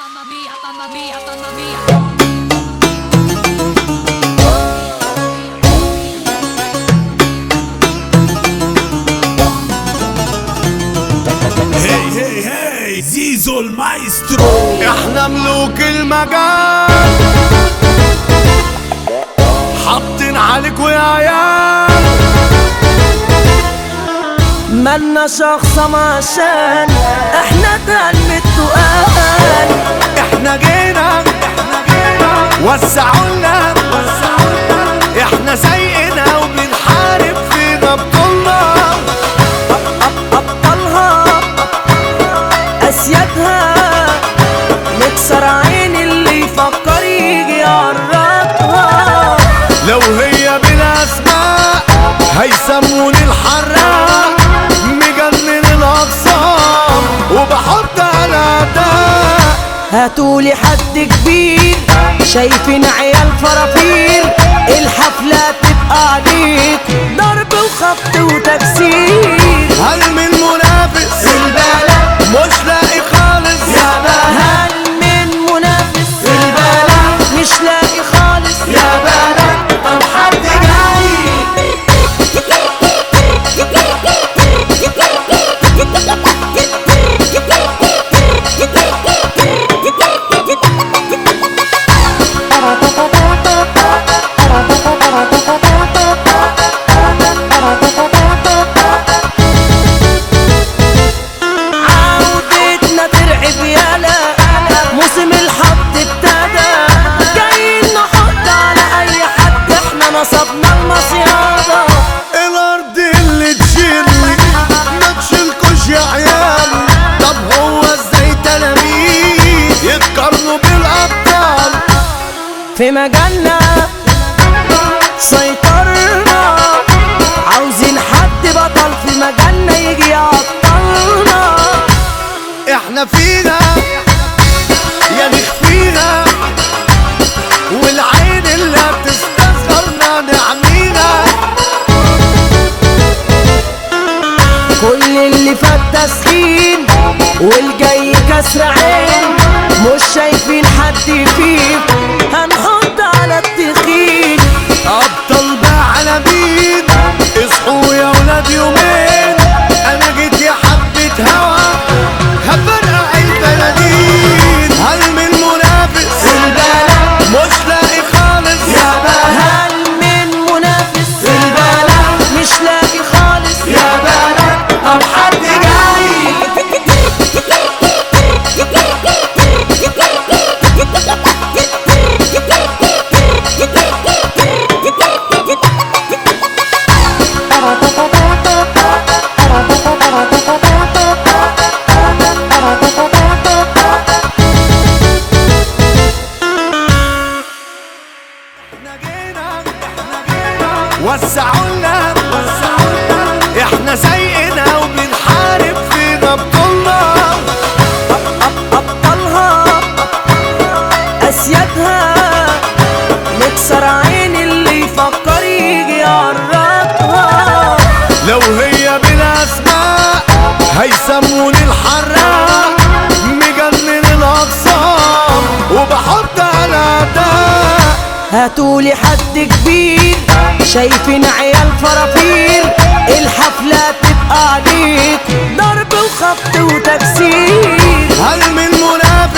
mamma mia, mamma mia, mamma mia. زيزو المايسترو، احنا ملوك المجال، حاطين عليكوا يا عيال. مالنا شخصة عشان احنا دم التقال. احنا جينا وسعونا، احنا سايقنا وبنحارب في بطولنا. ابطالها اسيادها، نكسر عين اللي يفكر يجي يقربها. لو هي بالاسماء هيسموني الحراق، مجنن الاقسام وبحط على اداء. هاتولي حد كبير شايفين عيال فرافير، الحفلة تبقى عليك ضرب وخبط وتكسير. هل من منافس البلد مش لاقي خالص يا بلد، هل من منافس البلد مش لاقي خالص يا بلد. طب حد جاي موسم الحط ابتدى، جايين نحط على اي حد، احنا نصبنا المصيادة. الارض اللي تشيلني ما تشيلكوش يا عيال. طب هو ازاي تلاميذ يتقارنوا بالابطال؟ في مجالنا سيطرنا، عاوزين حد بطل في مجالنا يجي يعطلنا. احنا فينا يا نخفينا، والعين اللي بتستصغرنا نعمينا. كل اللي فات تسخين والجاي كسر عين، مش شايفين حد فيه هنحط على التخين. ابطال بقى على مين؟ اصحوا يا ولاد يومين، انا جيت يا حبة هوا هفرقع البلدين. هل من منافس البلد مش لاقي خالص يا بلد، هل من منافس البلد مش لاقي خالص يا بلد. طب حد جاي وسعونا، احنا سايقنا وبنحارب في بطولنا. ابطالها اسيادها، نكسر عين اللي يفكر يجي يقربها. لو هي بالاسماء هيسموني الحراق، مجنن الاقسام وبحط على اداء. هاتولي حد كبير شايفين عيال فرافير، الحفلة تبقى عليك ضرب وخبط وتكسير. هل من منافس